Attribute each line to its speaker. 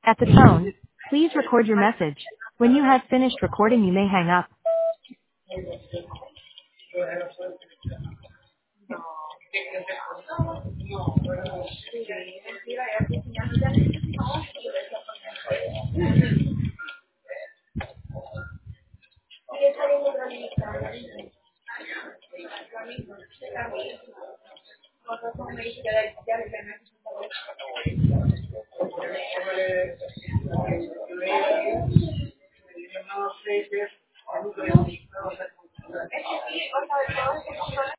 Speaker 1: At the tone, please record your message. When you have finished recording, you may hang up.